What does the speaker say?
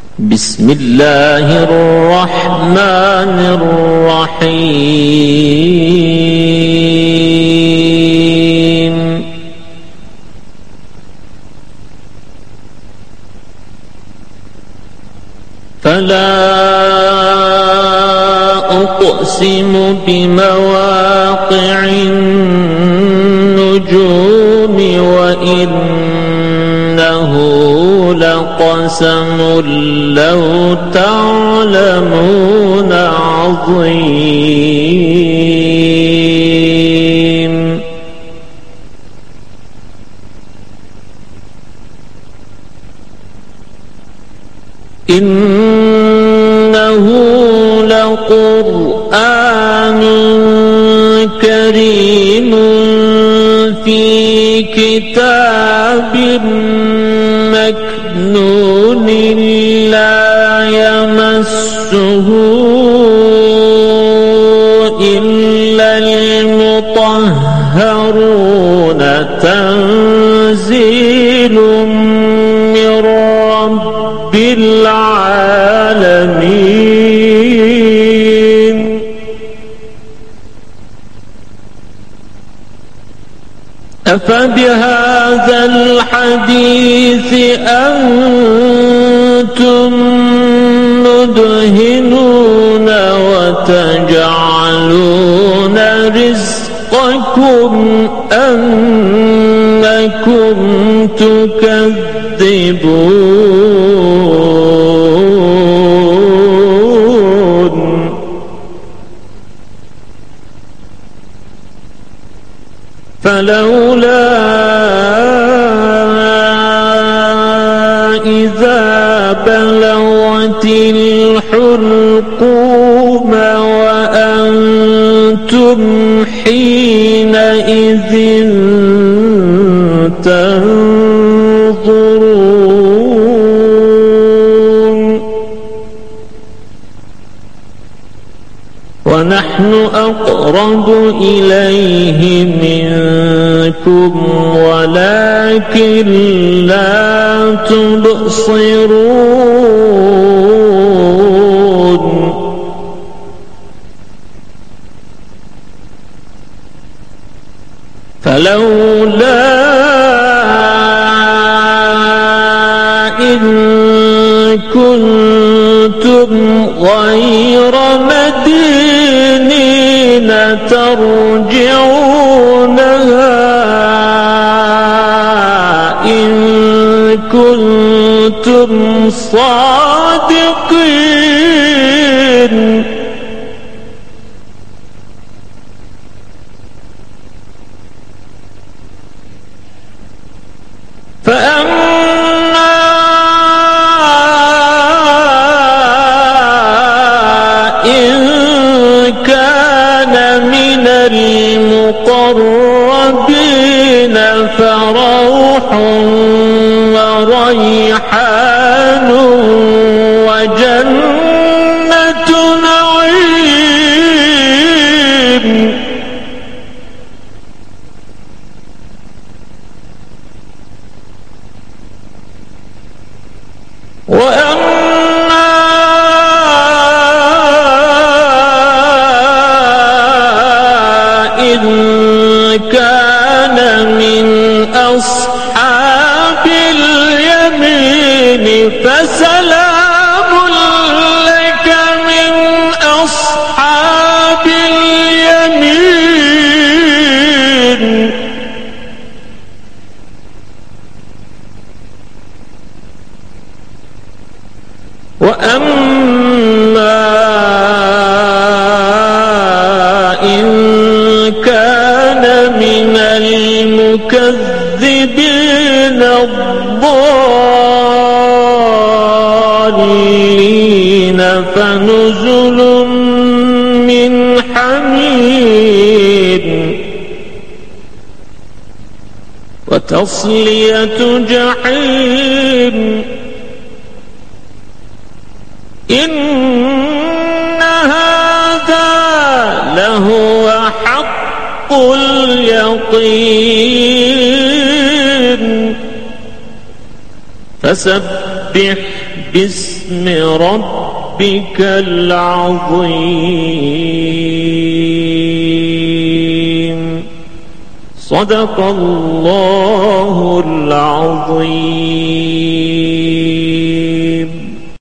بسم الله الرحمن الرحيم فلا أقسم بمواقع النجوم وإنه لقسم لو تعلمون عظيم إنه لقرآن كريم في كتاب مكنون لا يمسه إلا المطهرون تنزيل من رب العالمين أفبهذا الحديث أنتم مدهنون وتجعلون رزقكم أنكم تكذبون فلولا إذا بلغت الحلقوم وأنتم حينئذ تنظرون ونحن أقرب إليه منكم ولكن لا تبصرون فلولا إن كنتم غير مدينين ترجعونها إن كنتم صادقين فأما إن كان من المقربين فروح وريحان وجنة نعيم وأما إن كان من أصحاب اليمين فسلام لك من أصحاب اليمين وأما إن كان من المكذبين الضالين فنزل من حميم وتصلية جحيم إن هذا لهو حق اليقين فسبح فسبح باسم ربك العظيم. صدق الله العظيم.